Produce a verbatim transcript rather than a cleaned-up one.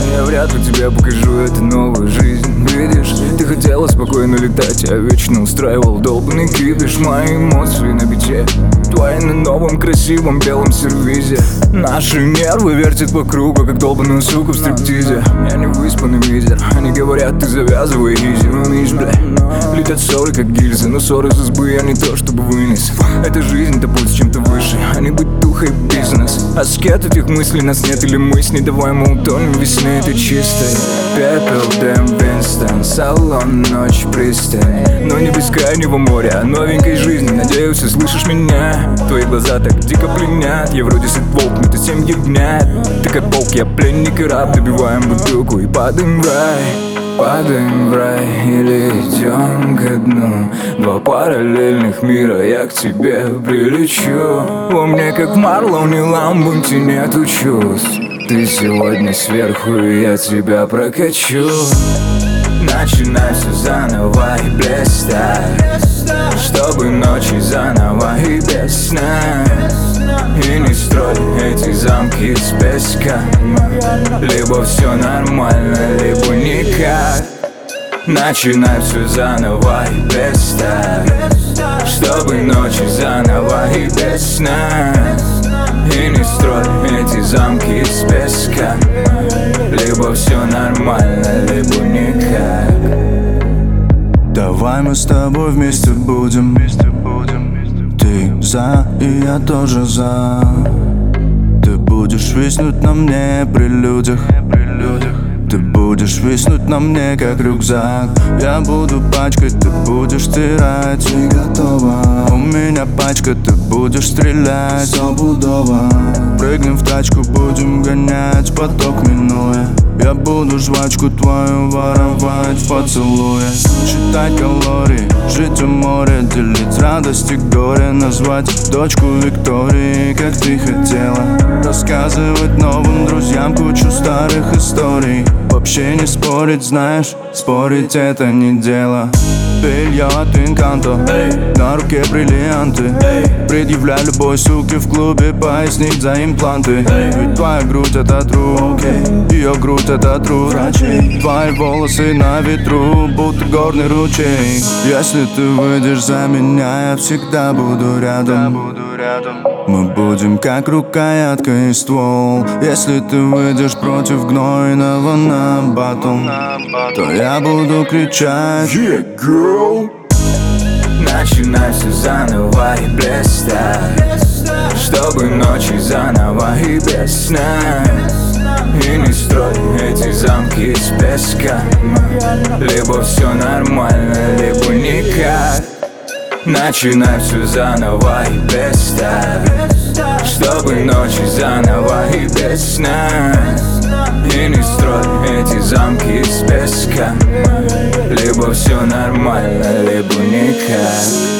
Я вряд ли тебе покажу эту новую жизнь. Видишь, ты хотела спокойно летать, я вечно устраивал долбанный кипиш. Мои эмоции на бите, твои на новом красивом белом сервизе. Наши нервы вертят по кругу, как долбаную суку в стриптизе. Я не выспанный мизер, они говорят, ты завязывай изи. Ну видишь, бля, летят ссоры, как гильзы, но ссоры из избы я не то чтобы вынес. Это жизнь, это путь с чем-то выше, а не быть духой бизнес. Аскет этих мыслей нас нет, или мы с ней давай мы утонем в весне этой чистой. Пепел, Дэм, Винстон, салон, ночь, пристань. Но не бескрайнего моря, а новенькой жизни. Надеюсь, ты слышишь меня. Твои глаза так дико пленят. Я вроде сыт волк, но ты семьи ягнят. Ты как волк, я пленник и раб. Добиваем бутылку и падаем в рай. Падаем в рай или идем ко дну. Два параллельных мира, я к тебе прилечу. Во мне как в Марлоне Ламбунте нету чувств. Ты сегодня сверху, и я тебя прокачу. Начинай все заново и блистай, чтобы ночи заново и без сна. И не строй эти замки из песка. Либо все нормально, либо никак. Начинай все заново и блистай, чтобы ночи заново и без сна. И не строй эти замки из песка. Либо все нормально, либо никак. Давай мы с тобой вместе будем. Ты за, и я тоже за. Ты будешь виснуть на мне при людях. Ты будешь виснуть на мне, как рюкзак. Я буду пачкать, ты будешь стирать. Ты готова? У меня пачка, ты будешь стрелять. Стопудово. Прыгнем в тачку, будем гонять, поток минуя. Я буду жвачку твою воровать в поцелуе. Считать калории, жить у моря, делить радость и горе. Назвать дочку Виктории, как ты хотела. Рассказывать новым друзьям кучу старых историй. Вообще не спорить, знаешь, спорить это не дело. Белье от Инканто, на руке бриллианты. Предъявляй любой суке в клубе пояснить за импланты. Ведь твоя грудь это труд, ее грудь это труд. Твои волосы на ветру, будто горный ручей. Если ты выйдешь за меня, я всегда буду рядом. Мы будем как рукоятка и ствол. Если ты выйдешь против гнойного на батл, то я буду кричать Yeah, girl. Начинай все заново и блистай, чтобы ночи заново и без сна. И не строй эти замки из песка. Либо все нормально, либо никак. Начинай все заново и блистай, чтобы ночи заново и без сна. И не строй эти замки из песка. Либо все нормально, либо никак.